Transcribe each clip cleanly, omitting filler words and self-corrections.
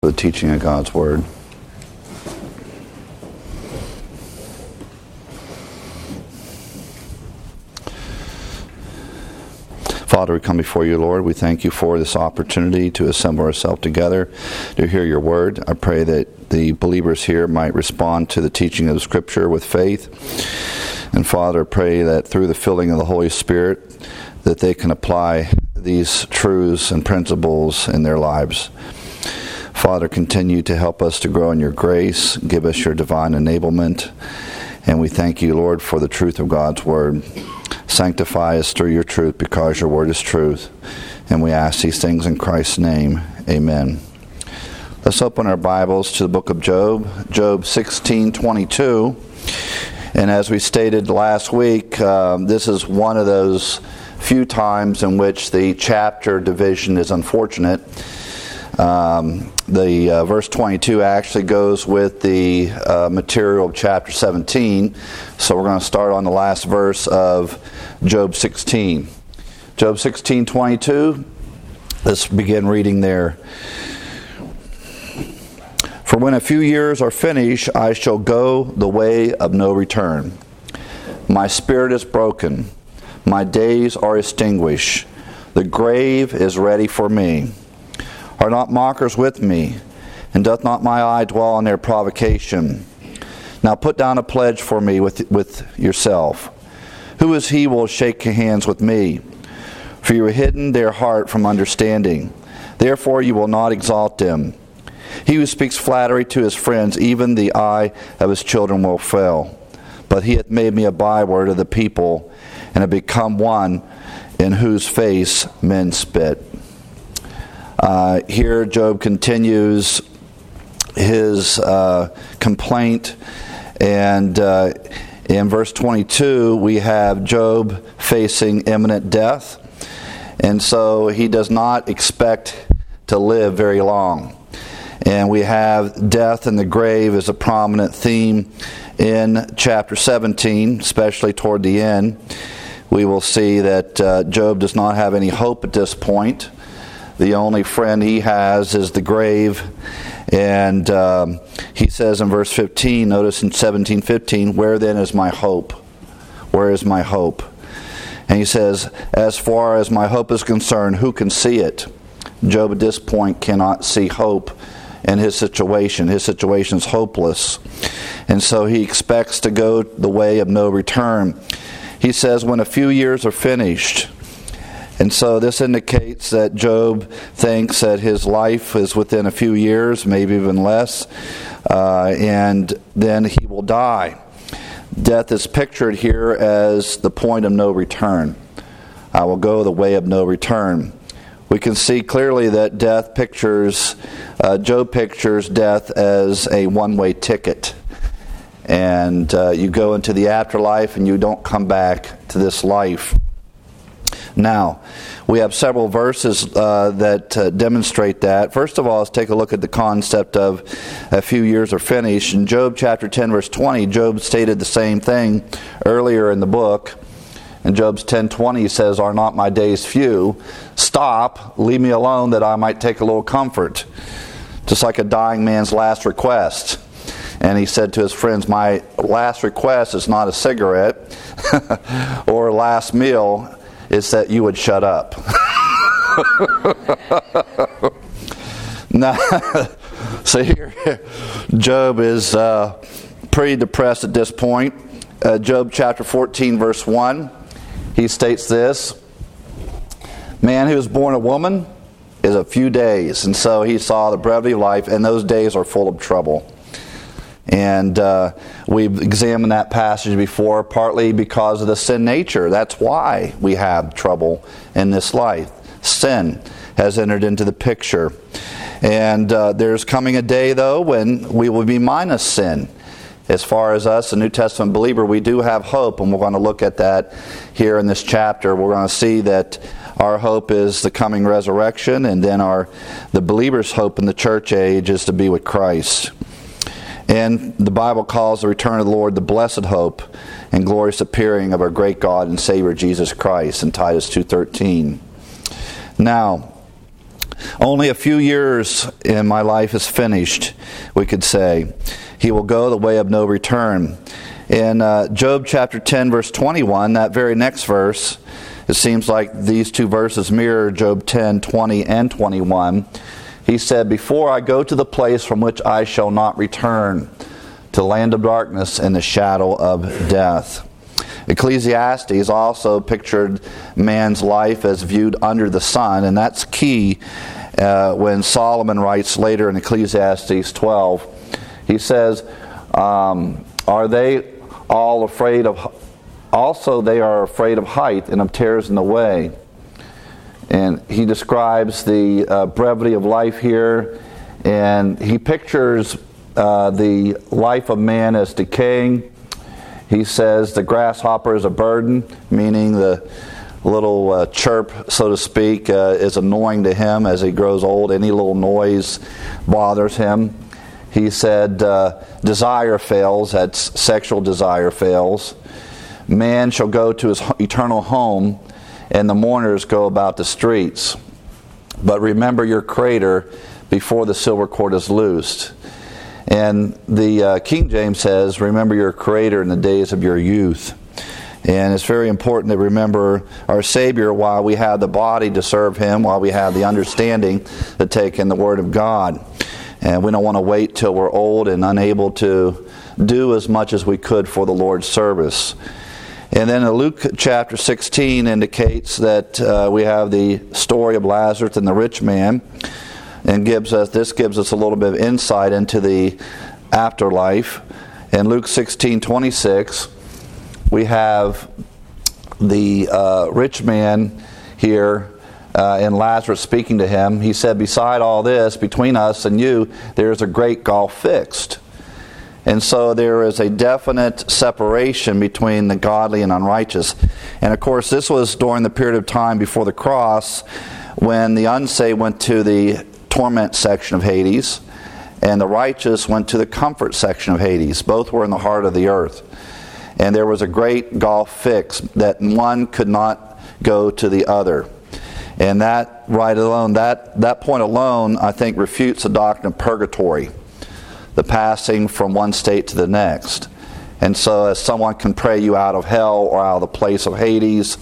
For the teaching of God's Word. Father, we come before you, Lord. We thank you for this opportunity to assemble ourselves together to hear your Word. I pray that the believers here might respond to the teaching of the Scripture with faith. And Father, I pray that through the filling of the Holy Spirit, that they can apply these truths and principles in their lives. Father, continue to help us to grow in your grace. Give us your divine enablement. And we thank you, Lord, for the truth of God's Word. Sanctify us through your truth because your Word is truth. And we ask these things in Christ's name. Amen. Let's open our Bibles to the book of Job, Job 16:22. And as we stated last week, this is one of those few times in which the chapter division is unfortunate. The verse 22 actually goes with the material of chapter 17. So we're going to start on the last verse of Job 16. Job 16:22. Let's begin reading there. For when a few years are finished, I shall go the way of no return. My spirit is broken. My days are extinguished. The grave is ready for me. Are not mockers with me? And doth not my eye dwell on their provocation? Now put down a pledge for me with yourself. Who is he who will shake hands with me? For you have hidden their heart from understanding. Therefore you will not exalt them. He who speaks flattery to his friends, even the eye of his children will fail. But he hath made me a byword of the people, and have become one in whose face men spit. Here Job continues his complaint, and in verse 22 we have Job facing imminent death, and so he does not expect to live very long. And we have death in the grave as a prominent theme in chapter 17, especially toward the end. We will see that Job does not have any hope at this point. The only friend he has is the grave. And he says in verse 15, notice in 17:15, where then is my hope? Where is my hope? And he says, as far as my hope is concerned, who can see it? Job at this point cannot see hope in his situation. His situation is hopeless. And so he expects to go the way of no return. He says, when a few years are finished. And so this indicates that Job thinks that his life is within a few years, maybe even less, and then he will die. Death is pictured here as the point of no return. I will go the way of no return. We can see clearly that Job pictures death as a one-way ticket. And you go into the afterlife and you don't come back to this life. Now, we have several verses that demonstrate that. First of all, let's take a look at the concept of a few years are finished. In Job chapter 10, verse 20, Job stated the same thing earlier in the book. In Job's 10:20, he says, are not my days few? Stop, leave me alone that I might take a little comfort. Just like a dying man's last request. And he said to his friends, my last request is not a cigarette or a last meal. Is that you would shut up. Now, so here, Job is pretty depressed at this point. Job chapter 14, verse 1, he states this: man who is born a woman is a few days. And so he saw the brevity of life, and those days are full of trouble. And we've examined that passage before, partly because of the sin nature. That's why we have trouble in this life. Sin has entered into the picture. And there's coming a day, though, when we will be minus sin. As far as us, a New Testament believer, we do have hope, and we're going to look at that here in this chapter. We're going to see that our hope is the coming resurrection, and then the believer's hope in the church age is to be with Christ. And the Bible calls the return of the Lord the blessed hope and glorious appearing of our great God and Savior Jesus Christ in Titus 2:13. Now, Only a few years in my life is finished, we could say. He will go the way of no return. In Job chapter 10, verse 21, that very next verse, it seems like these two verses mirror Job 10, 20, and 21. He said, "Before I go to the place from which I shall not return, to the land of darkness and the shadow of death." Ecclesiastes also pictured man's life as viewed under the sun, and that's key when Solomon writes later in Ecclesiastes 12. He says, "Are they all afraid of? Also, they are afraid of height and of tears in the way." And he describes the brevity of life here, and he pictures the life of man as decaying. He says the grasshopper is a burden, meaning the little chirp, so to speak, is annoying to him as he grows old. Any little noise bothers him. He said desire fails, that's sexual desire fails. Man shall go to his eternal home, and the mourners go about the streets. But remember your Creator before the silver cord is loosed. And the King James says, remember your Creator in the days of your youth. And it's very important to remember our Savior while we have the body to serve Him, while we have the understanding to take in the Word of God. And we don't want to wait till we're old and unable to do as much as we could for the Lord's service. And then Luke chapter 16 indicates that we have the story of Lazarus and the rich man, and this gives us a little bit of insight into the afterlife. In Luke 16:26, we have the rich man here and Lazarus speaking to him. He said, "Beside all this, between us and you, there is a great gulf fixed." And so there is a definite separation between the godly and unrighteous. And of course, this was during the period of time before the cross when the unsaved went to the torment section of Hades and the righteous went to the comfort section of Hades. Both were in the heart of the earth. And there was a great gulf fixed that one could not go to the other. And that right alone, that point alone, I think, refutes the doctrine of purgatory, the passing from one state to the next. And so as someone can pray you out of hell or out of the place of Hades,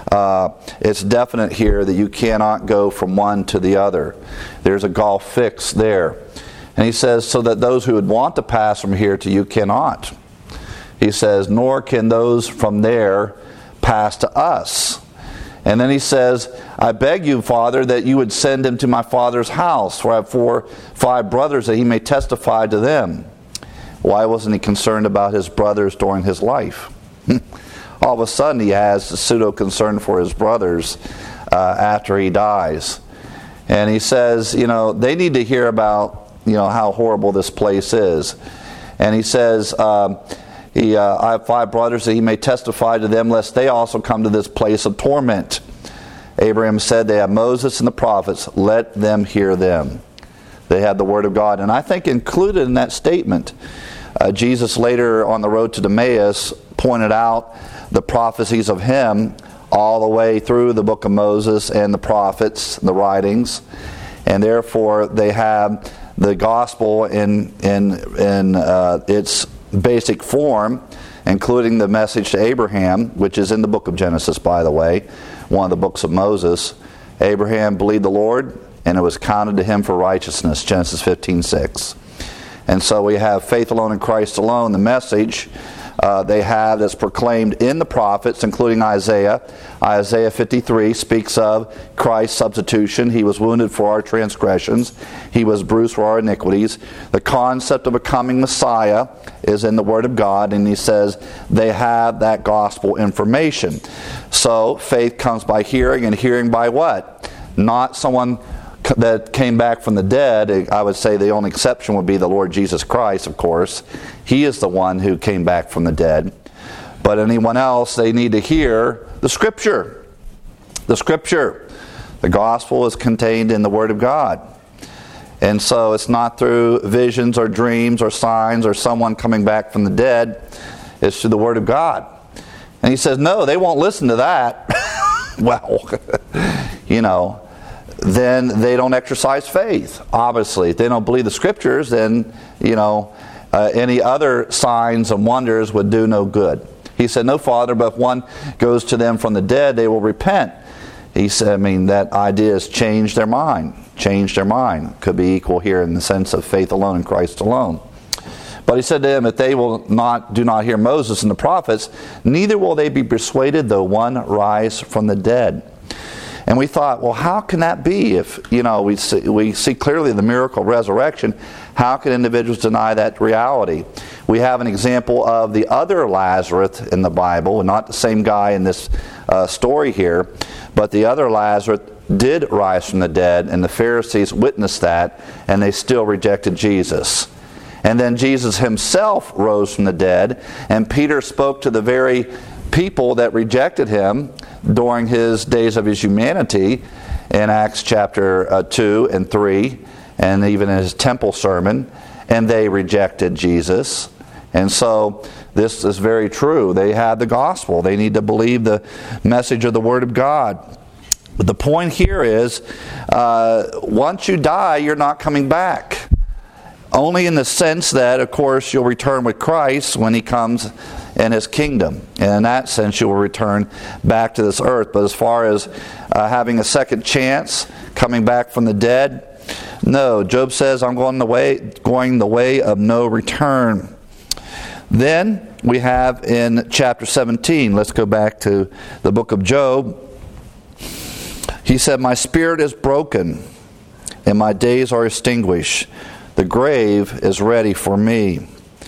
it's definite here that you cannot go from one to the other. There's a gulf fixed there. And he says, so that those who would want to pass from here to you cannot. He says, nor can those from there pass to us. And then he says, I beg you, Father, that you would send him to my father's house, for I have 5 brothers, that he may testify to them. Why wasn't he concerned about his brothers during his life? All of a sudden he has a pseudo-concern for his brothers after he dies. And he says, they need to hear about, how horrible this place is. And he says, I have 5 brothers, that he may testify to them, lest they also come to this place of torment. Abraham said, they have Moses and the prophets, let them hear them. They have the Word of God. And I think included in that statement, Jesus later on the road to Emmaus pointed out the prophecies of him all the way through the book of Moses and the prophets, the writings. And therefore they have the gospel in its basic form, including the message to Abraham, which is in the book of Genesis, by the way, one of the books of Moses. Abraham believed the Lord, and it was counted to him for righteousness, Genesis 15:6. And so we have faith alone in Christ alone, the message they have that's proclaimed in the prophets, including Isaiah. Isaiah 53 speaks of Christ's substitution. He was wounded for our transgressions. He was bruised for our iniquities. The concept of a coming Messiah is in the Word of God, and he says they have that gospel information. So faith comes by hearing, and hearing by what? Not someone that came back from the dead. I would say the only exception would be the Lord Jesus Christ, of course. He is the one who came back from the dead. But anyone else, they need to hear the Scripture. The Scripture. The gospel is contained in the Word of God. And so it's not through visions or dreams or signs or someone coming back from the dead. It's through the Word of God. And he says, no, they won't listen to that. Well, then they don't exercise faith, obviously. If they don't believe the Scriptures, then, any other signs and wonders would do no good. He said, no, Father, but if one goes to them from the dead, they will repent. He said, that idea is change their mind. Change their mind. Could be equal here in the sense of faith alone in Christ alone. But he said to them, if they do not hear Moses and the prophets, neither will they be persuaded though one rise from the dead. And we thought, well, how can that be? If we see clearly the miracle of resurrection, how can individuals deny that reality? We have an example of the other Lazarus in the Bible, not the same guy in this story here, but the other Lazarus did rise from the dead, and the Pharisees witnessed that, and they still rejected Jesus. And then Jesus himself rose from the dead, and Peter spoke to the very people that rejected him during his days of his humanity in Acts chapter 2 and 3, and even in his temple sermon, and they rejected Jesus. And so this is very true. They had the gospel. They need to believe the message of the Word of God. But the point here is, once you die, you're not coming back. Only in the sense that, of course, you'll return with Christ when He comes in His kingdom. And in that sense, you will return back to this earth. But as far as having a second chance, coming back from the dead, no. Job says, I'm going the way of no return. Then we have in chapter 17, let's go back to the book of Job. He said, my spirit is broken, and my days are extinguished. The grave is ready for me.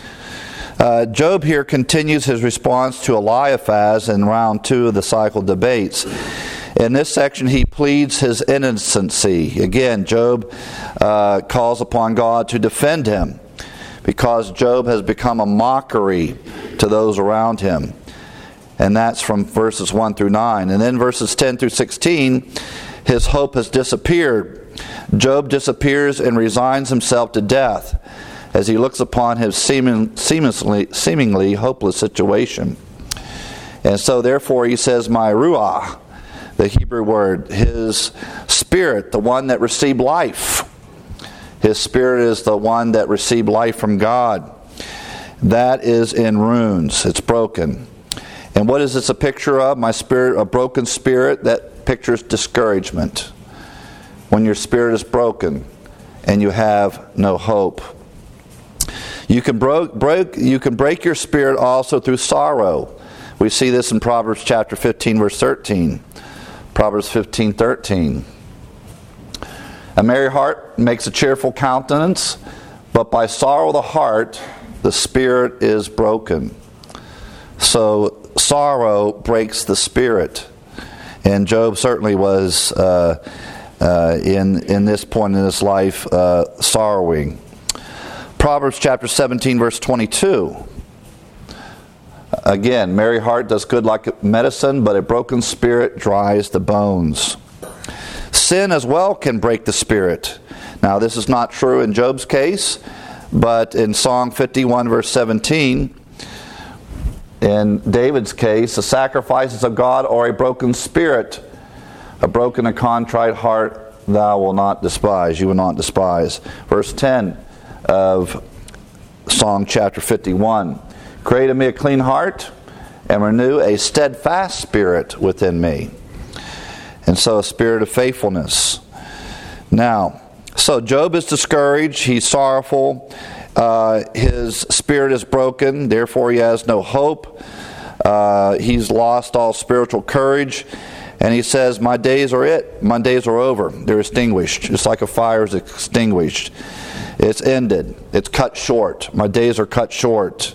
Job here continues his response to Eliphaz in round 2 of the cycle debates. In this section, he pleads his innocency. Again, Job calls upon God to defend him, because Job has become a mockery to those around him. And that's from verses 1 through 9. And then verses 10 through 16, his hope has disappeared. Job disappears and resigns himself to death as he looks upon his seemingly hopeless situation. And so therefore he says, my ruah, the Hebrew word, his spirit, the one that received life. His spirit is the one that received life from God. That is in ruins. It's broken. And what is this a picture of? My spirit, a broken spirit, that pictures discouragement. When your spirit is broken and you have no hope. You can break your spirit also through sorrow. We see this in Proverbs chapter 15, verse 13. Proverbs 15:13. A merry heart makes a cheerful countenance, but by sorrow of the heart, the spirit is broken. So sorrow breaks the spirit. And Job certainly was, in this point in his life, sorrowing. Proverbs chapter 17, verse 22. Again, merry heart does good like medicine, but a broken spirit dries the bones. Sin as well can break the spirit. Now, this is not true in Job's case, but in Psalm 51, verse 17, in David's case, the sacrifices of God are a broken spirit. A broken and contrite heart thou wilt not despise. You will not despise. Verse 10 of Psalm chapter 51. Create in me a clean heart and renew a steadfast spirit within me. And so a spirit of faithfulness. Now, so Job is discouraged. He's sorrowful. His spirit is broken. Therefore he has no hope. He's lost all spiritual courage. And he says, my days are it. My days are over. They're extinguished. Just like a fire is extinguished. It's ended. It's cut short. My days are cut short.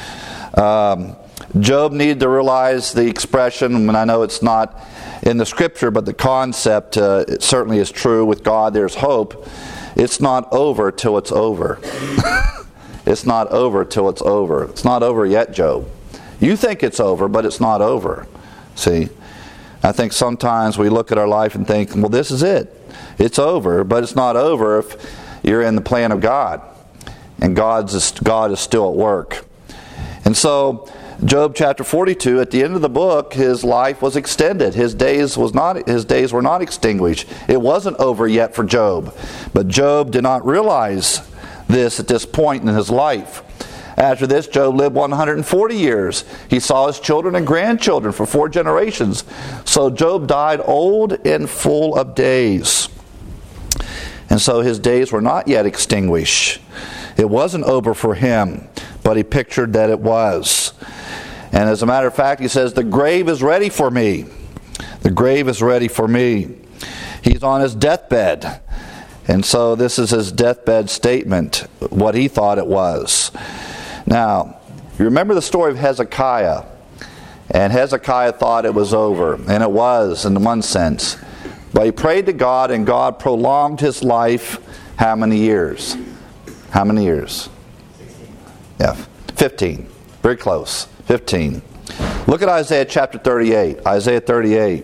Job needed to realize the expression, and I know it's not in the Scripture, but the concept it certainly is true. With God there's hope. It's not over till it's over. It's not over till it's over. It's not over yet, Job. You think it's over, but it's not over. See? I think sometimes we look at our life and think, well, this is it. It's over, but it's not over if you're in the plan of God. And God is still at work. And so Job chapter 42, at the end of the book, his life was extended. His days were not extinguished. It wasn't over yet for Job. But Job did not realize this at this point in his life. After this, Job lived 140 years. He saw his children and grandchildren for 4 generations. So Job died old and full of days. And so his days were not yet extinguished. It wasn't over for him, but he pictured that it was. And as a matter of fact, he says, the grave is ready for me. The grave is ready for me. He's on his deathbed. And so this is his deathbed statement, what he thought it was. Now, you remember the story of Hezekiah. And Hezekiah thought it was over. And it was, in one sense. But he prayed to God, and God prolonged his life how many years? How many years? 16. Yeah, 15. Very close. 15. Look at Isaiah chapter 38. Isaiah 38.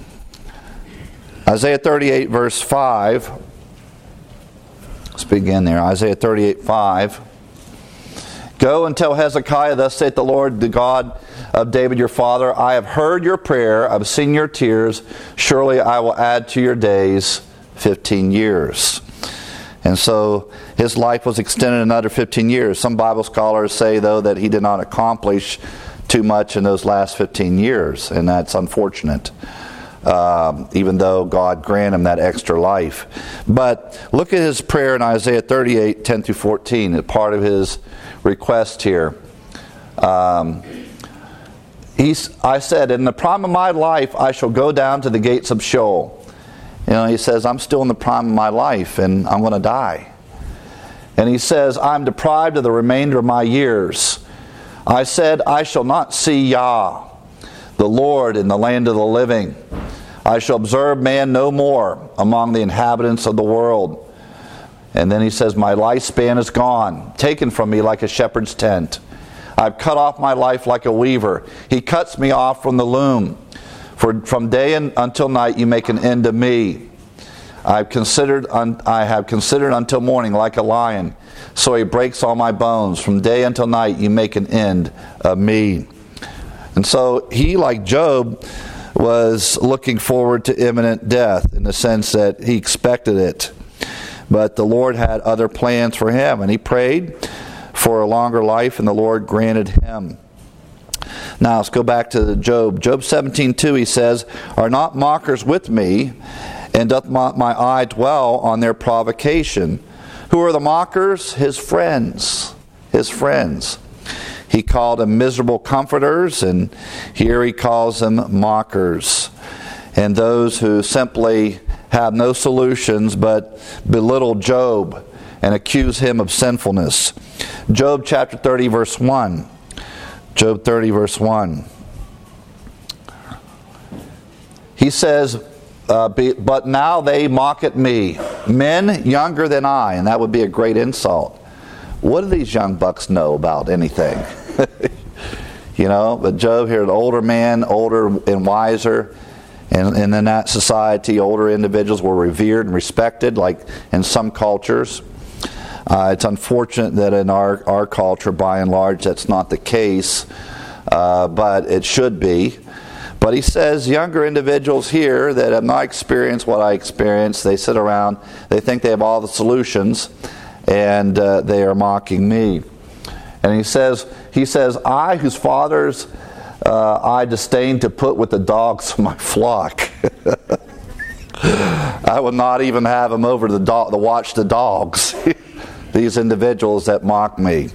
Isaiah 38 verse 5. Let's begin there. Isaiah 38, 5. Go and tell Hezekiah, thus saith the Lord, the God of David your father, I have heard your prayer, I've seen your tears, surely I will add to your days 15 years. And so his life was extended another 15 years. Some Bible scholars say, though, that he did not accomplish too much in those last 15 years, and that's unfortunate, even though God granted him that extra life. But look at his prayer in Isaiah 38, 10 through 14, a part of his request here. I said, in the prime of my life I shall go down to the gates of Sheol. You know, he says, I'm still in the prime of my life and I'm going to die. And he says, I'm deprived of the remainder of my years. I said, I shall not see Yah, the Lord, in the land of the living. I shall observe man no more among the inhabitants of the world. And then he says, my lifespan is gone, taken from me like a shepherd's tent. I've cut off my life like a weaver. He cuts me off from the loom. For from day until night you make an end of me. I have considered until morning like a lion. So he breaks all my bones. From day until night you make an end of me. And so he, like Job, was looking forward to imminent death in the sense that he expected it. But the Lord had other plans for him, and he prayed for a longer life, and the Lord granted him. Now let's go back to Job. Job 17:2, he says, are not mockers with me, and doth my eye dwell on their provocation? Who are the mockers? His friends. His friends. He called them miserable comforters, and here he calls them mockers. And those who simply have no solutions but belittle Job and accuse him of sinfulness. Job chapter 30 verse 1. Job 30 verse 1. He says, but now they mock at me, men younger than I. And that would be a great insult. What do these young bucks know about anything? You know, but Job here, an older man, older and wiser. And in that society, older individuals were revered and respected, like in some cultures. It's unfortunate that in our culture, by and large, that's not the case, but it should be. But he says younger individuals here that have not experienced what I experienced, they sit around, they think they have all the solutions, and they are mocking me. And he says, I whose fathers I disdain to put with the dogs of my flock. I would not even have them over to watch the dogs. These individuals that mock me.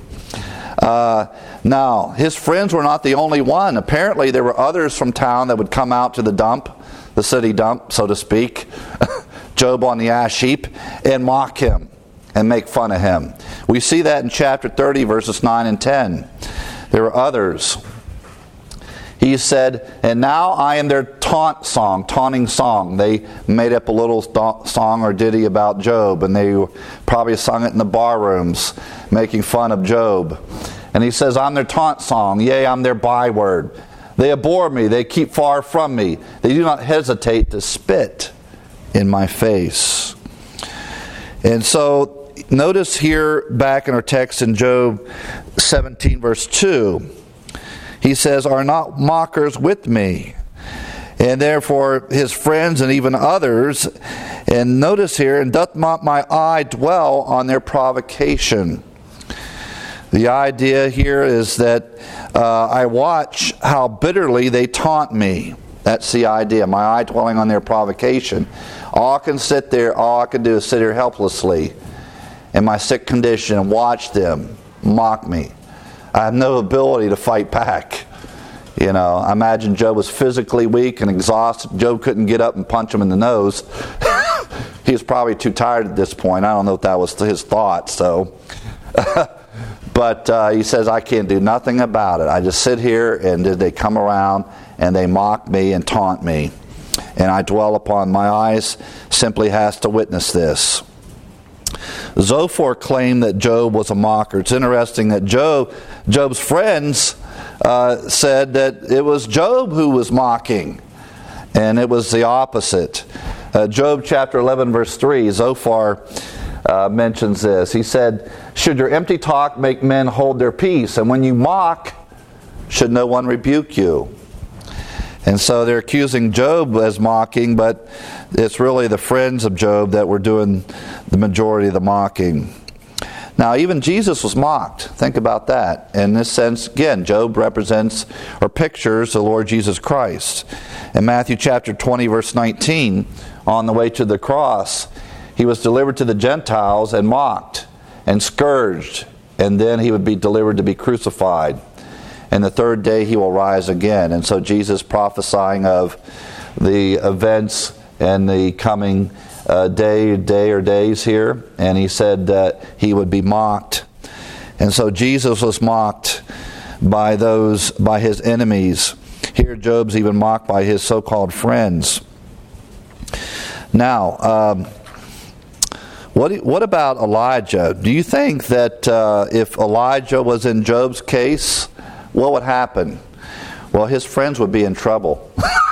Now, his friends were not the only one. Apparently, there were others from town that would come out to the dump, the city dump, so to speak, Job on the ash heap, and mock him and make fun of him. We see that in chapter 30, verses 9 and 10. There were others. He said, and now I am their taunting song. They made up a little song or ditty about Job, and they probably sung it in the bar rooms, making fun of Job. And he says, I'm their taunt song, yea, I'm their byword. They abhor me, they keep far from me. They do not hesitate to spit in my face. And so, notice here back in our text in Job 17 verse 2, he says, are not mockers with me? And therefore his friends and even others, and notice here, and doth not my eye dwell on their provocation? The idea here is that I watch how bitterly they taunt me. That's the idea, my eye dwelling on their provocation. All I can do is sit here helplessly in my sick condition and watch them mock me. I have no ability to fight back. I imagine Job was physically weak and exhausted. Job couldn't get up and punch him in the nose. He was probably too tired at this point. I don't know if that was his thought. But he says, I can't do nothing about it. I just sit here, and they come around and they mock me and taunt me. And I dwell upon my eyes simply has to witness this. Zophar claimed that Job was a mocker. It's interesting that Job's friends said that it was Job who was mocking, and it was the opposite. Job chapter 11 verse 3, Zophar mentions this. He said, should your empty talk make men hold their peace? And when you mock, should no one rebuke you? And so they're accusing Job as mocking, but it's really the friends of Job that were doing the majority of the mocking. Now, even Jesus was mocked. Think about that. In this sense, again, Job represents or pictures the Lord Jesus Christ. In Matthew chapter 20, verse 19, on the way to the cross, he was delivered to the Gentiles and mocked and scourged, and then he would be delivered to be crucified. And the third day he will rise again. And so Jesus prophesying of the events and the coming day or days here, and he said that he would be mocked. And so Jesus was mocked by his enemies. Here Job's even mocked by his so-called friends. Now, what about Elijah? Do you think that if Elijah was in Job's case, what would happen? Well, his friends would be in trouble.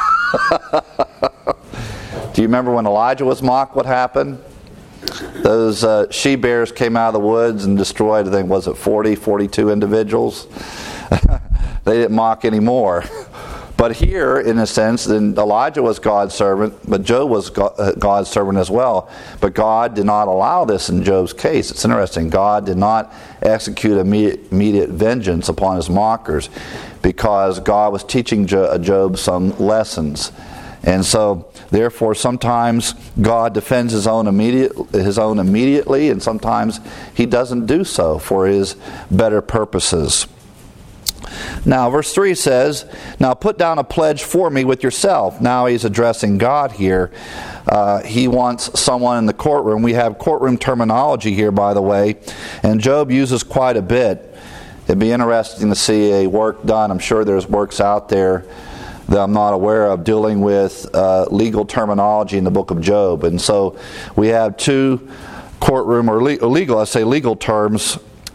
Do you remember when Elijah was mocked, what happened? Those she-bears came out of the woods and destroyed, I think, was it 42 individuals? They didn't mock anymore. But here, in a sense, then Elijah was God's servant, but Job was God's servant as well. But God did not allow this in Job's case. It's interesting. God did not execute immediate vengeance upon his mockers because God was teaching Job some lessons. And so, therefore, sometimes God defends his own immediately, and sometimes he doesn't do so for his better purposes. Now, verse 3 says, now put down a pledge for me with yourself. Now he's addressing God here. He wants someone in the courtroom. We have courtroom terminology here, by the way, and Job uses quite a bit. It'd be interesting to see a work done. I'm sure there's works out there that I'm not aware of dealing with legal terminology in the book of Job. And so we have two courtroom or legal terms.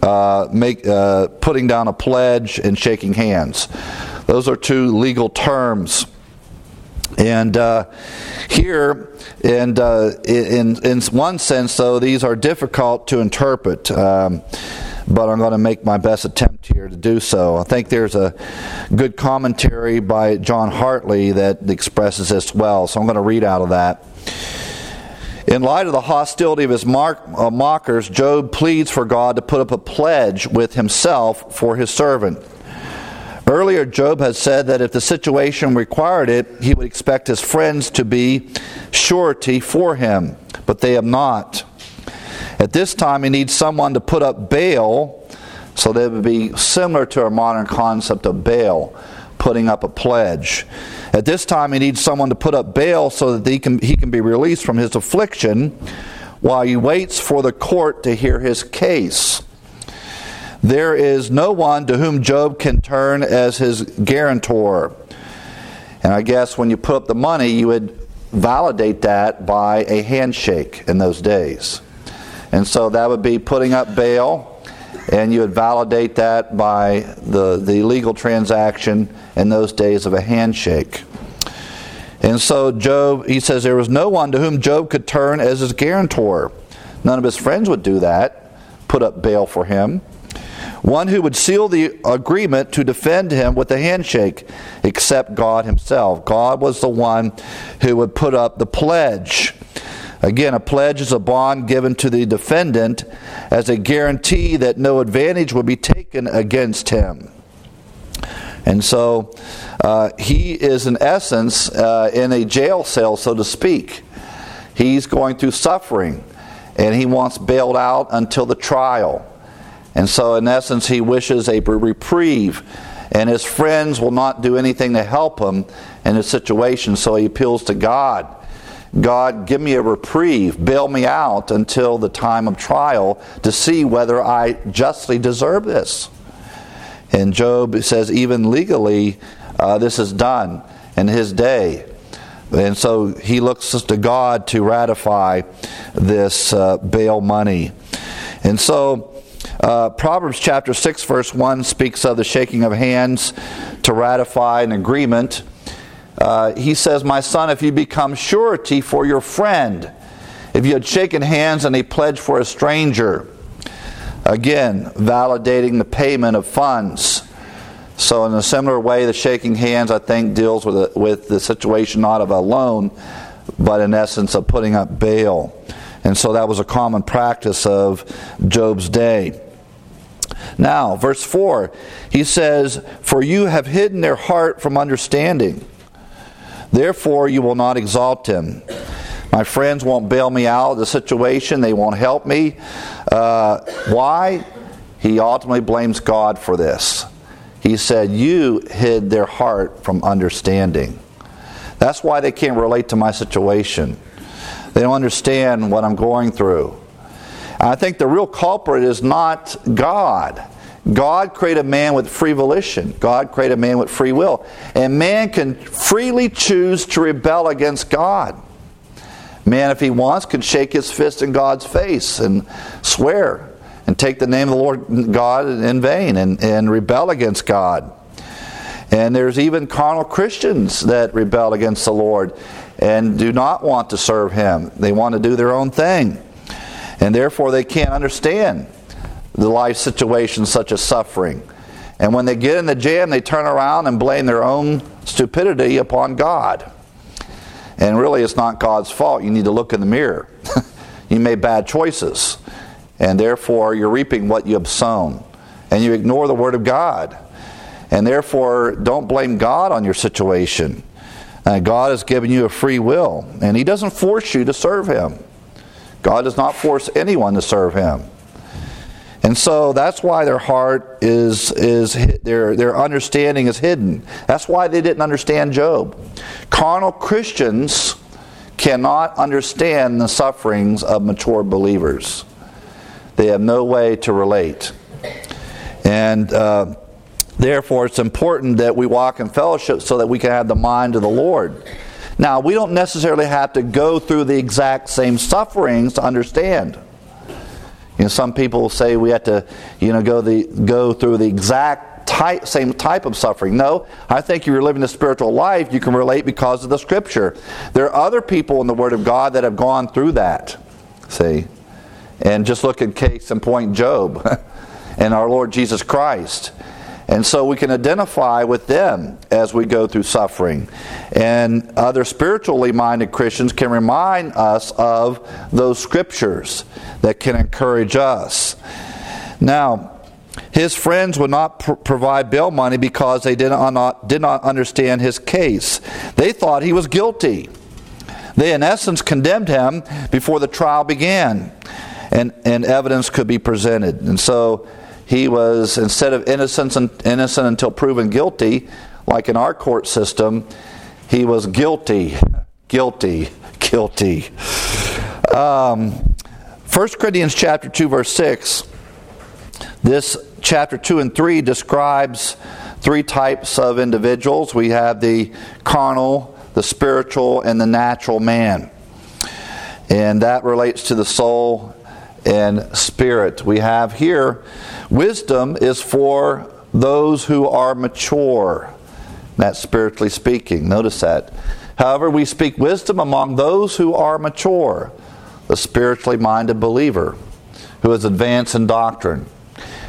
Putting down a pledge and shaking hands. Those are two legal terms. And here, and in one sense, though, these are difficult to interpret. But I'm going to make my best attempt here to do so. I think there's a good commentary by John Hartley that expresses this well. So I'm going to read out of that. In light of the hostility of his mockers, Job pleads for God to put up a pledge with himself for his servant. Earlier, Job had said that if the situation required it, he would expect his friends to be surety for him, but they have not. At this time, he needs someone to put up bail, so that would be similar to our modern concept of bail, putting up a pledge. At this time, he needs someone to put up bail so that he can be released from his affliction while he waits for the court to hear his case. There is no one to whom Job can turn as his guarantor. And I guess when you put up the money, you would validate that by a handshake in those days. And so that would be putting up bail, and you would validate that by the legal transaction in those days of a handshake. And so Job, he says there was no one to whom Job could turn as his guarantor. None of his friends would do that, put up bail for him. one who would seal the agreement to defend him with a handshake, except God himself. God was the one who would put up the pledge. Again, a pledge is a bond given to the defendant as a guarantee that no advantage would be taken against him. And so he is in essence in a jail cell, so to speak. He's going through suffering, and he wants bailed out until the trial. And so in essence he wishes a reprieve, and his friends will not do anything to help him in his situation, so he appeals to God. God, give me a reprieve, bail me out until the time of trial to see whether I justly deserve this. And Job says even legally this is done in his day. And so he looks to God to ratify this bail money. And so Proverbs chapter 6 verse 1 speaks of the shaking of hands to ratify an agreement. He says, my son, if you become surety for your friend, if you had shaken hands and a pledge for a stranger, again, validating the payment of funds. So in a similar way, the shaking hands, I think, deals with the situation not of a loan, but in essence of putting up bail. And so that was a common practice of Job's day. Now, verse 4, he says, for you have hidden their heart from understanding. Therefore you will not exalt him. My friends won't bail me out of the situation. They won't help me. Why? He ultimately blames God for this. He said, you hid their heart from understanding. That's why they can't relate to my situation. They don't understand what I'm going through. And I think the real culprit is not God. God created man with free volition. God created man with free will. And man can freely choose to rebel against God. Man, if he wants, can shake his fist in God's face and swear and take the name of the Lord God in vain and rebel against God. And there's even carnal Christians that rebel against the Lord and do not want to serve him. They want to do their own thing. And therefore they can't understand the life situations such as suffering. And when they get in the jam, they turn around and blame their own stupidity upon God. And really it's not God's fault. You need to look in the mirror. You made bad choices. And therefore you're reaping what you have sown. And you ignore the Word of God. And therefore don't blame God on your situation. God has given you a free will. And He doesn't force you to serve Him. God does not force anyone to serve Him. And so that's why their heart is their understanding is hidden. That's why they didn't understand Job. Carnal Christians cannot understand the sufferings of mature believers. They have no way to relate. And therefore it's important that we walk in fellowship so that we can have the mind of the Lord. Now, we don't necessarily have to go through the exact same sufferings to understand. You know, some people say we have to, go through the exact same type of suffering. No, I think if you're living a spiritual life, you can relate because of the Scripture. There are other people in the Word of God that have gone through that. See? And just look at case in point Job and our Lord Jesus Christ. And so we can identify with them as we go through suffering. And other spiritually minded Christians can remind us of those scriptures that can encourage us. Now, his friends would not provide bail money because they did not understand his case. They thought he was guilty. They, in essence, condemned him before the trial began, and evidence could be presented. And so he was, instead of innocent until proven guilty, like in our court system, he was guilty. 1 Corinthians chapter 2, verse 6, this chapter 2 and 3 describes three types of individuals. We have the carnal, the spiritual, and the natural man. And that relates to the soul and spirit. We have here, wisdom is for those who are mature. That's spiritually speaking. Notice that. However, we speak wisdom among those who are mature. The spiritually minded believer who is advanced in doctrine.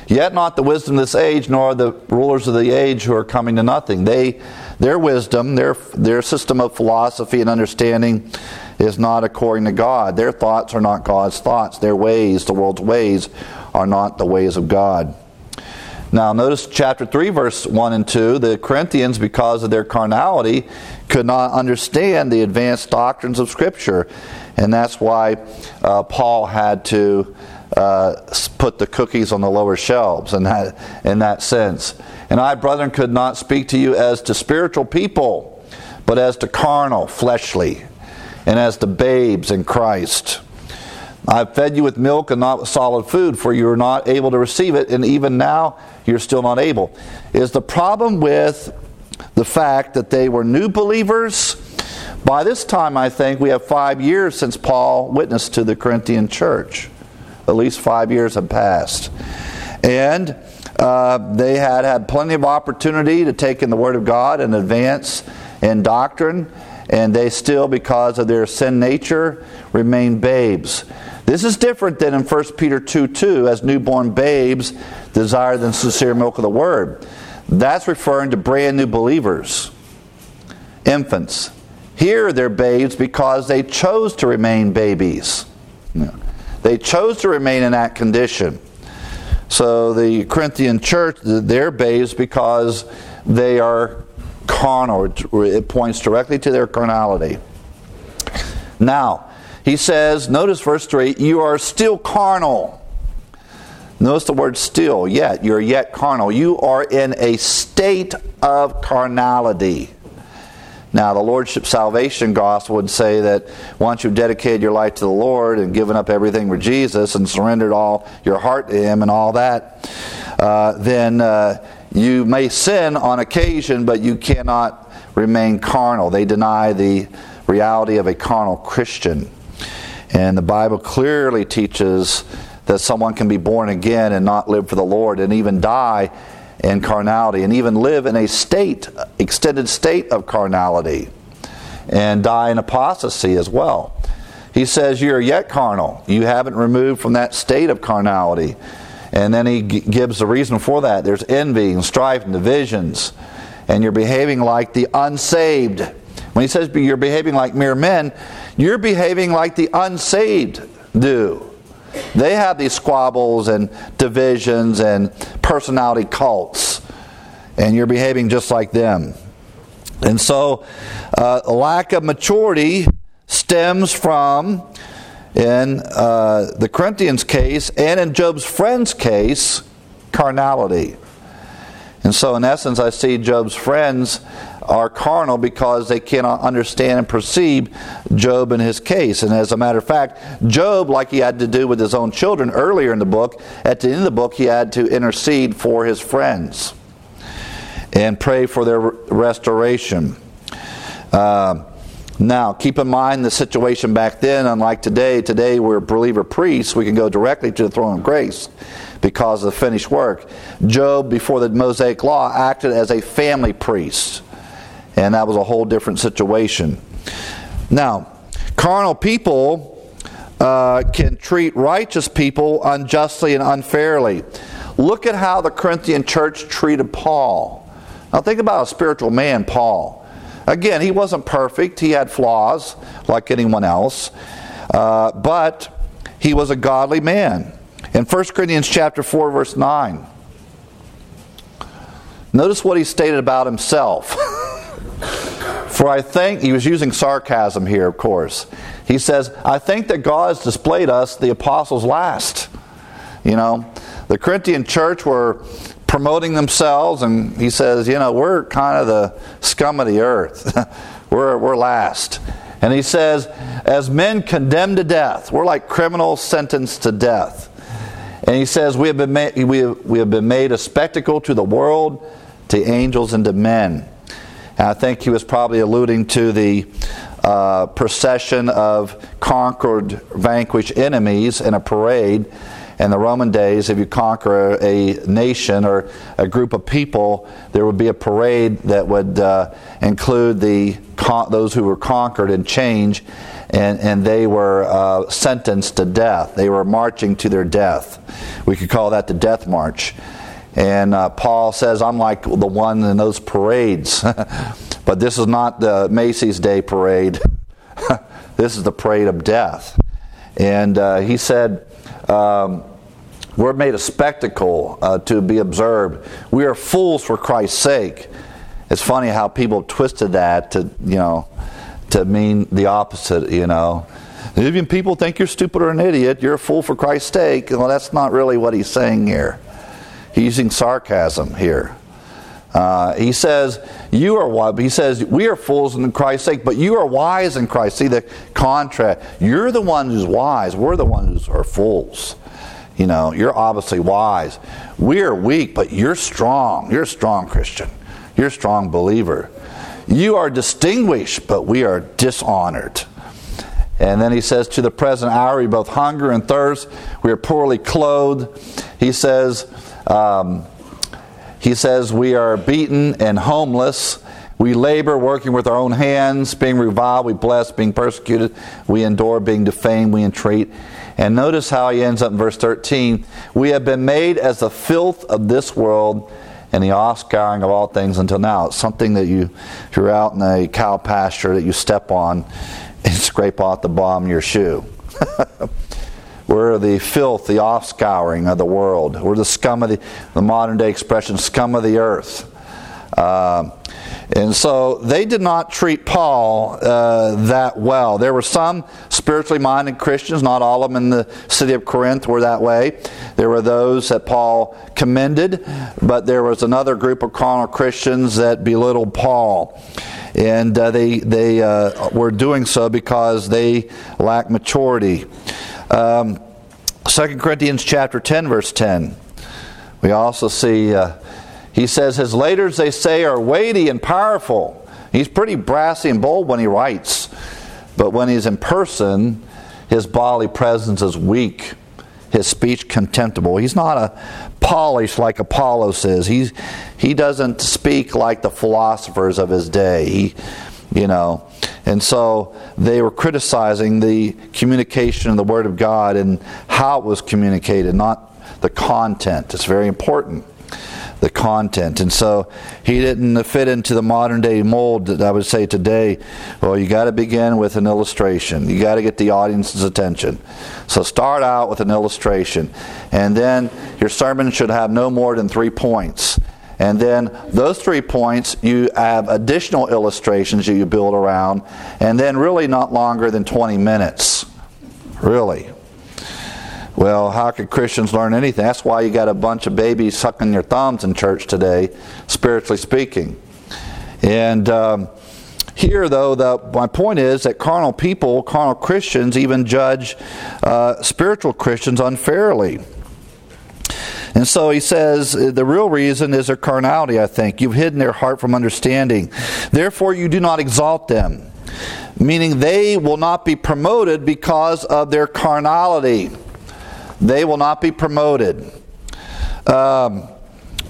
Yet not the wisdom of this age, nor the rulers of the age who are coming to nothing. Their wisdom, their system of philosophy and understanding is not according to God. Their thoughts are not God's thoughts. Their ways, the world's ways, are not the ways of God. Now notice chapter 3, verse 1 and 2. The Corinthians, because of their carnality, could not understand the advanced doctrines of Scripture. And that's why Paul had to put the cookies on the lower shelves in that sense. And I, brethren, could not speak to you as to spiritual people, but as to carnal, fleshly, and as to babes in Christ. I have fed you with milk and not with solid food, for you are not able to receive it, and even now you're still not able. Is the problem with the fact that they were new believers? By this time, I think, we have 5 years since Paul witnessed to the Corinthian church. At least 5 years have passed. And they had plenty of opportunity to take in the Word of God and advance in doctrine, and they still, because of their sin nature, remain babes. This is different than in 1 Peter 2:2, as newborn babes desire the sincere milk of the Word. That's referring to brand new believers, infants. Here they're babes because they chose to remain babies. They chose to remain in that condition. So the Corinthian church, they're babes because they are carnal. It points directly to their carnality. Now, he says, notice verse 3, you are still carnal. Notice the word still, yet. You're yet carnal. You are in a state of carnality. Now, the Lordship Salvation Gospel would say that once you've dedicated your life to the Lord and given up everything for Jesus and surrendered all your heart to Him and all that, then you may sin on occasion, but you cannot remain carnal. They deny the reality of a carnal Christian. And the Bible clearly teaches that someone can be born again and not live for the Lord and even die in carnality and even live in a extended state of carnality and die in apostasy as well. He says you're yet carnal. You haven't removed from that state of carnality. And then he gives the reason for that. There's envy and strife and divisions. And you're behaving like the unsaved. When he says you're behaving like mere men, you're behaving like the unsaved do. They have these squabbles and divisions and personality cults. And you're behaving just like them. And so, a lack of maturity stems from, in the Corinthians' case, and in Job's friend's case, carnality. And so, in essence, I see Job's friends are carnal because they cannot understand and perceive Job in his case. And as a matter of fact, Job, like he had to do with his own children earlier in the book, at the end of the book he had to intercede for his friends and pray for their restoration. Now, keep in mind the situation back then, unlike today. Today we're believer priests. We can go directly to the throne of grace because of the finished work. Job, before the Mosaic Law, acted as a family priest. And that was a whole different situation. Now, carnal people can treat righteous people unjustly and unfairly. Look at how the Corinthian church treated Paul. Now think about a spiritual man, Paul. Again, he wasn't perfect. He had flaws like anyone else. But he was a godly man. In 1 Corinthians chapter 4, verse 9, notice what he stated about himself. For I think, he was using sarcasm here, of course. He says, I think that God has displayed us the apostles last. You know, the Corinthian church were promoting themselves, and he says, you know, we're kind of the scum of the earth. we're last. And he says, as men condemned to death, we're like criminals sentenced to death. And he says, we have been made a spectacle to the world, to angels, and to men. And I think he was probably alluding to the procession of conquered, vanquished enemies in a parade. In the Roman days, if you conquer a nation or a group of people, there would be a parade that would include those who were conquered and change. and they were sentenced to death. They were marching to their death. We could call that the death march. And Paul says, I'm like the one in those parades. But this is not the Macy's Day Parade. This is the parade of death. And he said, we're made a spectacle to be observed. We are fools for Christ's sake. It's funny how people twisted that to mean the opposite, Even people think you're stupid or an idiot, you're a fool for Christ's sake. Well, that's not really what he's saying here. He's using sarcasm here. He says, you are wise. He says, we are fools in Christ's sake, but you are wise in Christ. See the contrast. You're the one who's wise. We're the ones who are fools. You're obviously wise. We are weak, but you're strong. You're a strong Christian. You're a strong believer. You are distinguished, but we are dishonored. And then he says, to the present hour, we both hunger and thirst. We are poorly clothed. He says, we are beaten and homeless. We labor, working with our own hands, being reviled, we bless, being persecuted, we endure, being defamed, we entreat. And notice how he ends up in verse 13. We have been made as the filth of this world, and the offscouring of all things until now. It's something that if you're out in a cow pasture, that you step on and scrape off the bottom of your shoe. We're the filth, the offscouring of the world. We're the scum of the modern day expression, scum of the earth. And so they did not treat Paul that well. There were some spiritually minded Christians, not all of them in the city of Corinth were that way. There were those that Paul commended, but there was another group of carnal Christians that belittled Paul. And they were doing so because they lacked maturity. 2 Corinthians chapter 10, verse 10. We also see... he says, his letters, they say, are weighty and powerful. He's pretty brassy and bold when he writes. But when he's in person, his bodily presence is weak. His speech contemptible. He's not a polished like Apollos is. He doesn't speak like the philosophers of his day. And so they were criticizing the communication of the Word of God and how it was communicated, not the content. It's very important. The content. And so he didn't fit into the modern day mold that I would say today. Well, you got to begin with an illustration. You got to get the audience's attention. So start out with an illustration. And then your sermon should have no more than 3 points. And then those 3 points, you have additional illustrations that you build around. And then really not longer than 20 minutes. Really. Well, how could Christians learn anything? That's why you got a bunch of babies sucking their thumbs in church today, spiritually speaking. And here, though, my point is that carnal people, carnal Christians, even judge spiritual Christians unfairly. And so he says, the real reason is their carnality, I think. You've hidden their heart from understanding. Therefore, you do not exalt them. Meaning they will not be promoted because of their carnality. They will not be promoted. Well,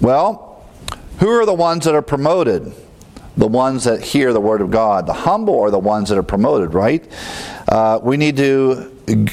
who are the ones that are promoted? The ones that hear the Word of God. The humble are the ones that are promoted, right? We need to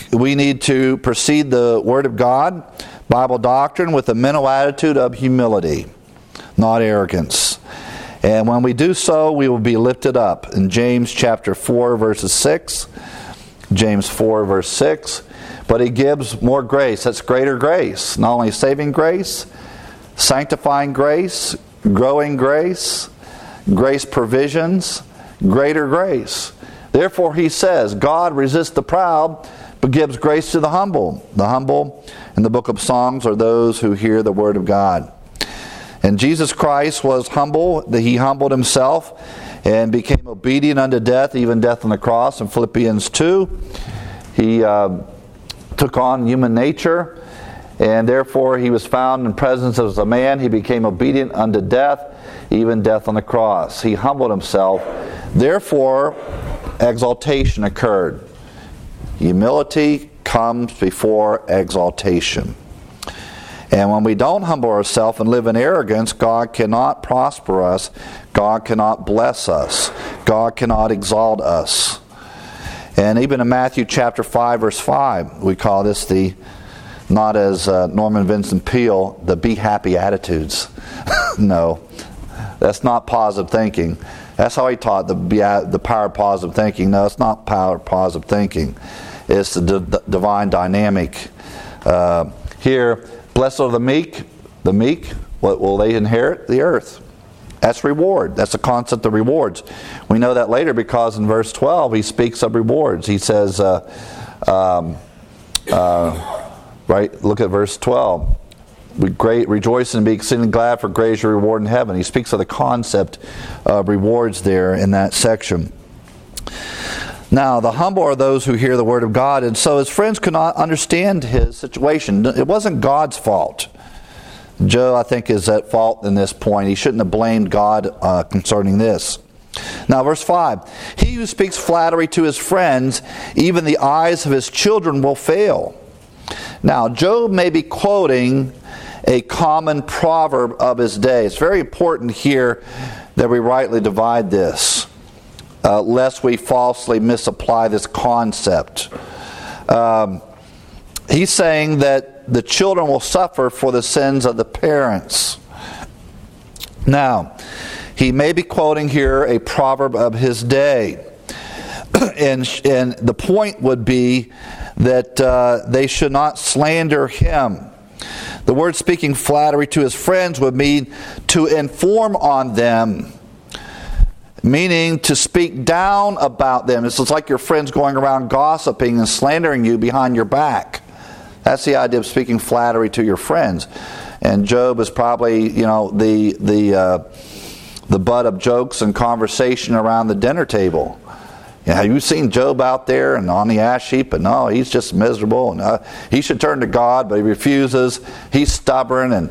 precede the Word of God, Bible doctrine, with a mental attitude of humility, not arrogance. And when we do so, we will be lifted up. In James chapter 4, verses 6, James 4, verse 6, but he gives more grace. That's greater grace. Not only saving grace, sanctifying grace, growing grace, grace provisions, greater grace. Therefore he says, God resists the proud, but gives grace to the humble. The humble in the book of Psalms are those who hear the Word of God. And Jesus Christ was humble. He humbled himself and became obedient unto death, even death on the cross. In Philippians 2, he took on human nature, and therefore he was found in presence as a man. He became obedient unto death, even death on the cross. He humbled himself. Therefore, exaltation occurred. Humility comes before exaltation. And when we don't humble ourselves and live in arrogance, God cannot prosper us. God cannot bless us. God cannot exalt us. And even in Matthew chapter 5, verse 5, we call this not as Norman Vincent Peale, the be happy attitudes. No, that's not positive thinking. That's how he taught the power of positive thinking. No, it's not power of positive thinking. It's the divine dynamic. Here, blessed are the meek. The meek, what will they inherit? The earth. That's reward. That's the concept of rewards. We know that later because in verse 12 he speaks of rewards. He says, right, look at verse 12. Rejoice and be exceedingly glad, for great is your reward in heaven. He speaks of the concept of rewards there in that section. Now, the humble are those who hear the word of God, and so his friends could not understand his situation. It wasn't God's fault. Job, I think, is at fault in this point. He shouldn't have blamed God concerning this. Now, verse 5. He who speaks flattery to his friends, even the eyes of his children will fail. Now, Job may be quoting a common proverb of his day. It's very important here that we rightly divide this, lest we falsely misapply this concept. He's saying that the children will suffer for the sins of the parents. Now, he may be quoting here a proverb of his day. And the point would be that they should not slander him. The word speaking flattery to his friends would mean to inform on them, meaning to speak down about them. It's like your friends going around gossiping and slandering you behind your back. That's the idea of speaking flattery to your friends. And Job is probably, the butt of jokes and conversation around the dinner table. Have you seen Job out there and on the ash heap? And no, he's just miserable. And he should turn to God, but he refuses. He's stubborn, and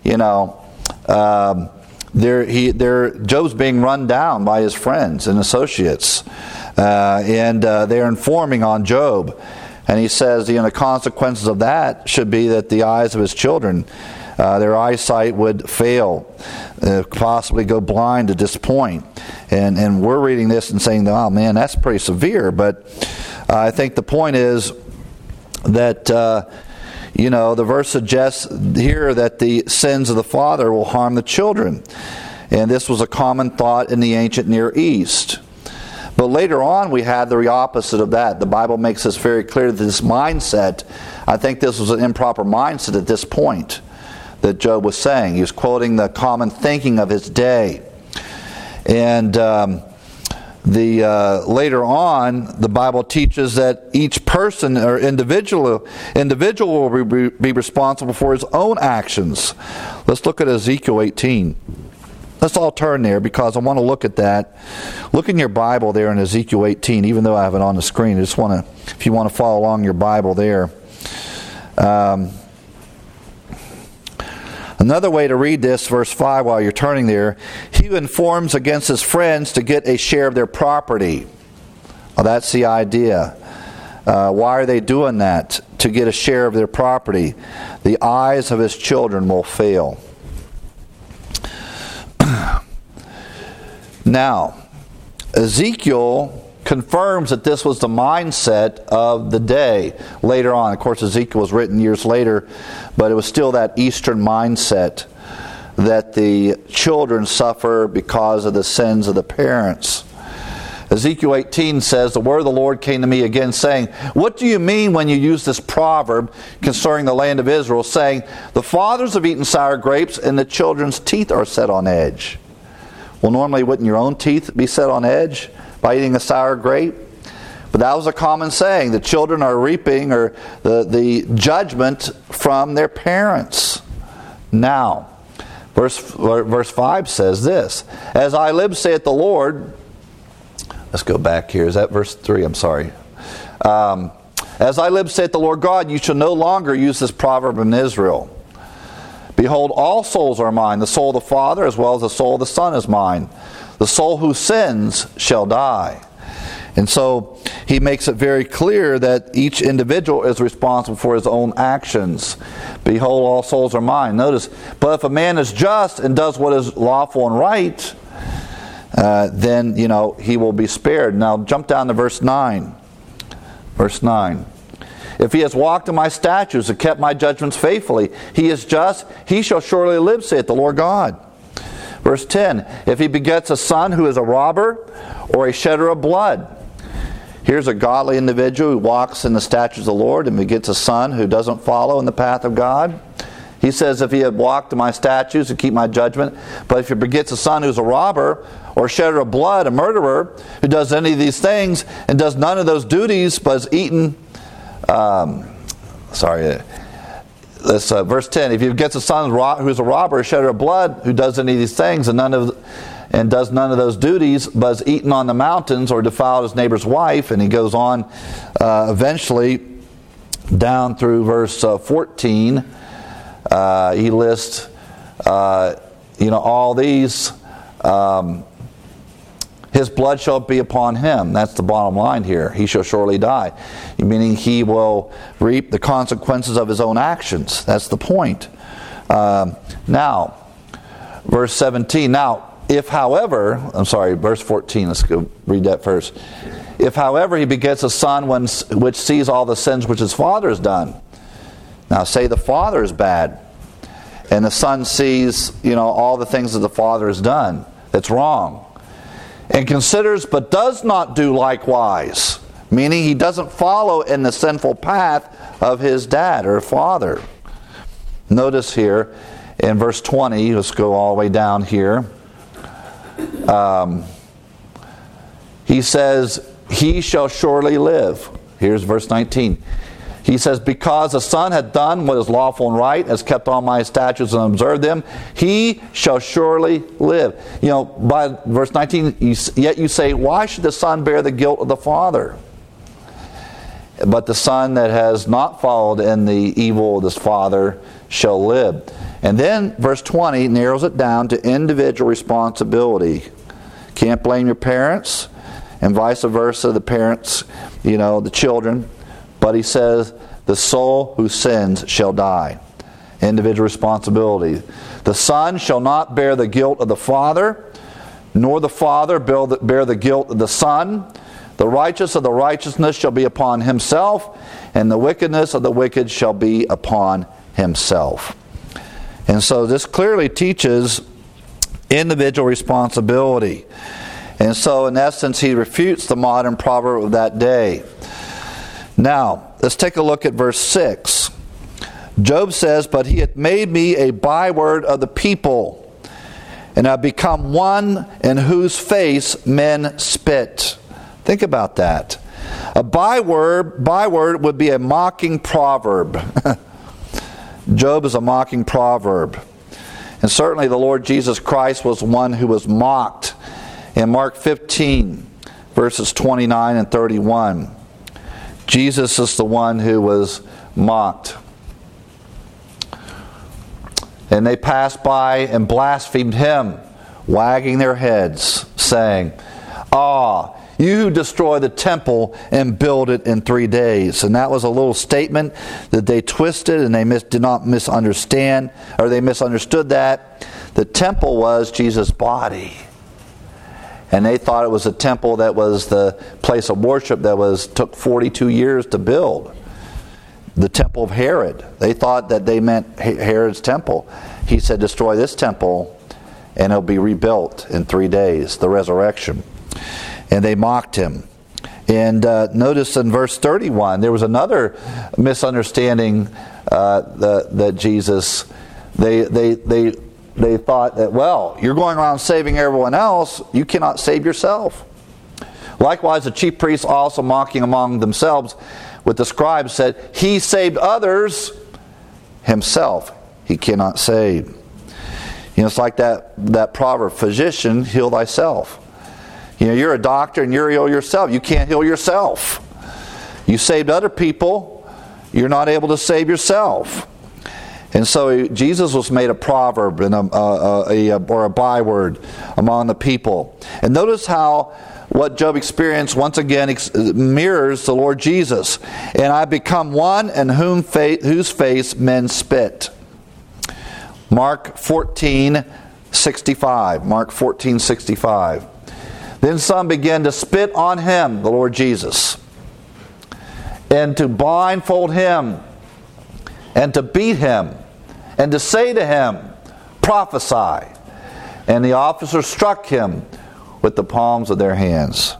Job's being run down by his friends and associates, and they're informing on Job. And he says, the consequences of that should be that the eyes of his children, their eyesight would fail, possibly go blind at this point. And we're reading this and saying, oh man, that's pretty severe. But I think the point is that, the verse suggests here that the sins of the father will harm the children. And this was a common thought in the ancient Near East. But later on, we had the opposite of that. The Bible makes this very clear that this mindset, I think this was an improper mindset at this point that Job was saying. He was quoting the common thinking of his day. And later on, the Bible teaches that each person or individual will be responsible for his own actions. Let's look at Ezekiel 18. Let's all turn there because I want to look at that. Look in your Bible there in Ezekiel 18, even though I have it on the screen. I just want to, if you want to follow along your Bible there. Another way to read this, verse 5, while you're turning there, he who informs against his friends to get a share of their property. Well, that's the idea. Why are they doing that? To get a share of their property. The eyes of his children will fail. Now, Ezekiel confirms that this was the mindset of the day later on. Of course, Ezekiel was written years later, but it was still that Eastern mindset that the children suffer because of the sins of the parents. Ezekiel 18 says, the word of the Lord came to me again, saying, what do you mean when you use this proverb concerning the land of Israel, saying, the fathers have eaten sour grapes and the children's teeth are set on edge? Well, normally wouldn't your own teeth be set on edge by eating a sour grape? But that was a common saying. The children are reaping or the judgment from their parents. Now, verse 5 says this, as I live, saith the Lord. Let's go back here. Is that verse 3? I'm sorry. As I live, saith the Lord God, you shall no longer use this proverb in Israel. Behold, all souls are mine. The soul of the Father as well as the soul of the Son is mine. The soul who sins shall die. And so he makes it very clear that each individual is responsible for his own actions. Behold, all souls are mine. Notice, but if a man is just and does what is lawful and right, then he will be spared. Now jump down to verse 9. Verse 9. If he has walked in my statutes and kept my judgments faithfully, he is just, he shall surely live, saith the Lord God. Verse 10. If he begets a son who is a robber or a shedder of blood. Here's a godly individual who walks in the statutes of the Lord and begets a son who doesn't follow in the path of God. He says, if he had walked in my statutes and keep my judgment, but if he begets a son who's a robber or shedder of blood, a murderer, who does any of these things and does none of those duties, but is eaten... verse 10. If he begets a son who's a robber, a shedder of blood, who does any of these things and does none of those duties, but is eaten on the mountains or defiled his neighbor's wife, and he goes on eventually down through verse 14. He lists all these. His blood shall be upon him. That's the bottom line here. He shall surely die. Meaning he will reap the consequences of his own actions. That's the point. Now, verse 17. Now, if however, verse 14. Let's go read that first. If however he begets a son which sees all the sins which his father has done. Now, say the father is bad. And the son sees, all the things that the father has done. That's wrong. And considers but does not do likewise, meaning he doesn't follow in the sinful path of his dad or father. Notice here in verse 20, let's go all the way down here. He says, he shall surely live. Here's verse 19. He says, because the son hath done what is lawful and right, has kept all my statutes and observed them, he shall surely live. By verse 19, yet you say, why should the son bear the guilt of the father? But the son that has not followed in the evil of his father shall live. And then verse 20 narrows it down to individual responsibility. Can't blame your parents, and vice versa, the parents, the children. But he says, the soul who sins shall die. Individual responsibility. The son shall not bear the guilt of the father, nor the father bear the guilt of the son. The righteous of the righteousness shall be upon himself, and the wickedness of the wicked shall be upon himself. And so this clearly teaches individual responsibility. And so in essence he refutes the modern proverb of that day. Now, let's take a look at verse 6. Job says, but he hath made me a byword of the people, and I have become one in whose face men spit. Think about that. A byword would be a mocking proverb. Job is a mocking proverb. And certainly the Lord Jesus Christ was one who was mocked. In Mark 15, verses 29 and 31. Jesus is the one who was mocked. And they passed by and blasphemed him, wagging their heads, saying, "Ah, you who destroy the temple and build it in 3 days." And that was a little statement that they twisted, and they did not misunderstand, or they misunderstood that. The temple was Jesus' body. And they thought it was a temple that was the place of worship that took 42 years to build. The temple of Herod. They thought that they meant Herod's temple. He said, destroy this temple and it'll be rebuilt in 3 days, the resurrection. And they mocked him. And notice in verse 31, there was another misunderstanding that Jesus, they thought that, well, you're going around saving everyone else, you cannot save yourself. Likewise, the chief priests also mocking among themselves with the scribes said, he saved others, himself he cannot save. It's like that proverb, physician, heal thyself. You're a doctor and you're ill yourself. You can't heal yourself. You saved other people, you're not able to save yourself. And so Jesus was made a proverb and or a byword among the people. And notice how what Job experienced once again mirrors the Lord Jesus. And I become one in whose face men spit. Mark 14:65. Mark 14:65. Then some began to spit on him, the Lord Jesus. and to blindfold him, and to beat him, and to say to him, prophesy. And the officers struck him with the palms of their hands.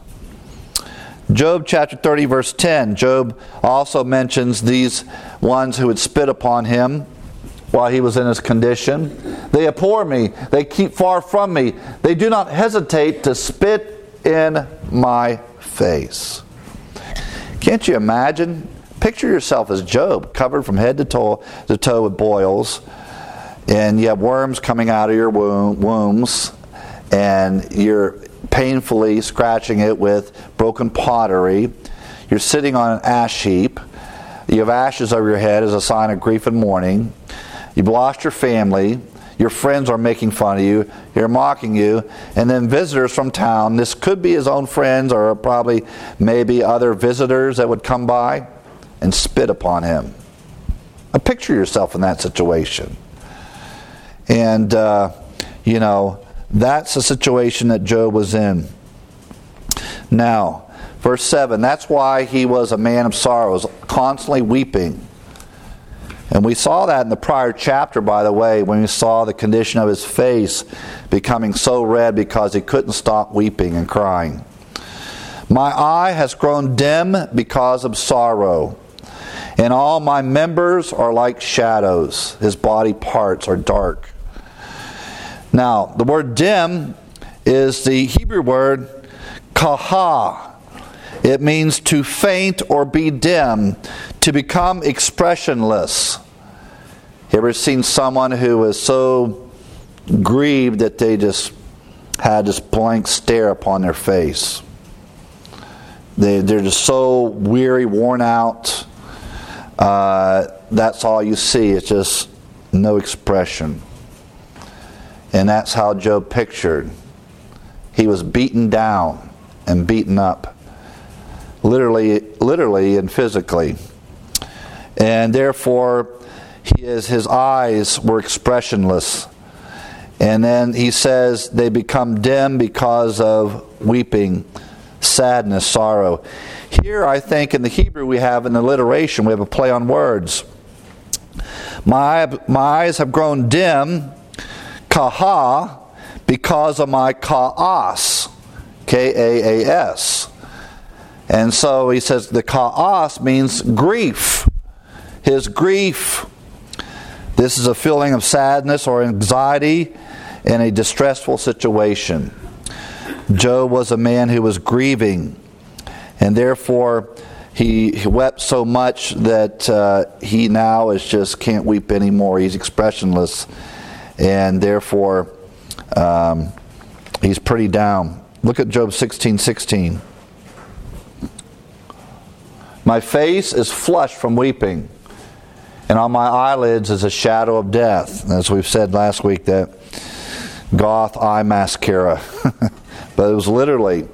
Job chapter 30 verse 10, Job also mentions these ones who would spit upon him while he was in his condition. They abhor me, they keep far from me, they do not hesitate to spit in my face. Can't you imagine? Picture yourself as Job, covered from head to toe with boils, and you have worms coming out of your wombs, and you're painfully scratching it with broken pottery. You're sitting on an ash heap. You have ashes over your head as a sign of grief and mourning. You've lost your family. Your friends are making fun of you. They're mocking you. And then visitors from town, this could be his own friends or probably maybe other visitors that would come by and spit upon him. Now picture yourself in that situation. And, that's the situation that Job was in. Now, verse 7, that's why he was a man of sorrows, constantly weeping. And we saw that in the prior chapter, by the way, when we saw the condition of his face becoming so red because he couldn't stop weeping and crying. My eye has grown dim because of sorrow, and all my members are like shadows. His body parts are dark. Now, the word dim is the Hebrew word kaha. It means to faint or be dim, to become expressionless. You ever seen someone who was so grieved that they just had this blank stare upon their face? They're just so weary, worn out. That's all you see. It's just no expression. And that's how Job pictured. He was beaten down and beaten up, literally and physically. And therefore, his eyes were expressionless. And then he says they become dim because of weeping, sadness, sorrow. Here, I think in the Hebrew we have an alliteration. We have a play on words. My eyes have grown dim, kaha, because of my kaas, K-A-A-S. And so he says the kaas means grief. His grief. This is a feeling of sadness or anxiety in a distressful situation. Job was a man who was grieving, and therefore he wept so much that he now just can't weep anymore. He's expressionless. And therefore, he's pretty down. Look at Job 16:16. My face is flushed from weeping, and on my eyelids is a shadow of death. As we've said last week, that goth eye mascara. But it was literally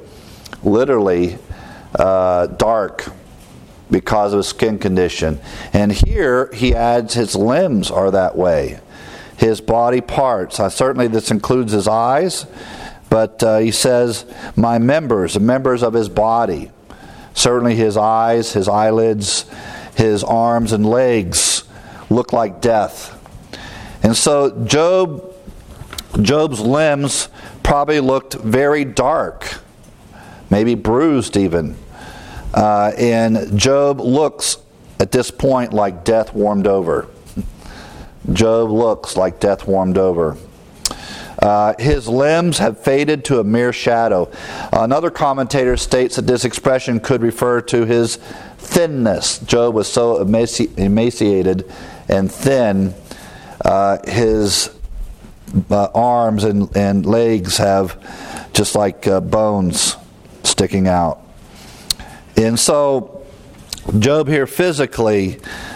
dark because of his skin condition. And here he adds his limbs are that way. His body parts. Certainly this includes his eyes, but he says, my members, the members of his body. Certainly his eyes, his eyelids, his arms and legs look like death. And so Job's limbs probably looked very dark, maybe bruised even. And Job looks at this point like death warmed over. Job looks like death warmed over. His limbs have faded to a mere shadow. Another commentator states that this expression could refer to his thinness. Job was so emaciated and thin, his arms and legs have just like bones sticking out. And so Job here physically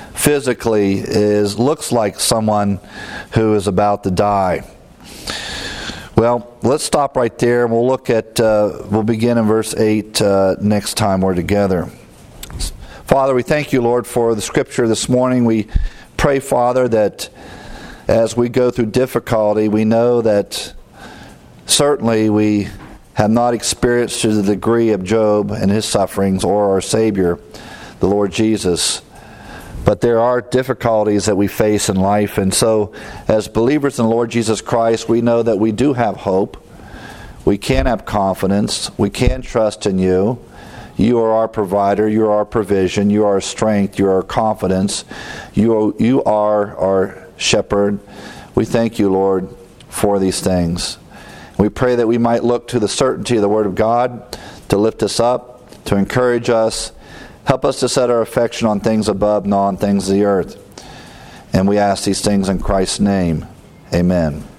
looks like someone who is about to die. Well, let's stop right there and we'll look at we'll begin in verse 8 next time we're together. Father, we thank you, Lord, for the scripture this morning. We pray, Father, that as we go through difficulty, we know that certainly we have not experienced to the degree of Job and his sufferings or our Savior, the the Lord Jesus. But there are difficulties that we face in life, and so as believers in the Lord Jesus Christ, we know that we do have hope. We can have confidence. We can trust in you. You are our provider. You are our provision. You are our strength. You are our confidence. You are our shepherd. We thank you, Lord, for these things. We pray that we might look to the certainty of the Word of God to lift us up, to encourage us. Help us to set our affection on things above, not on things of the earth. And we ask these things in Christ's name. Amen.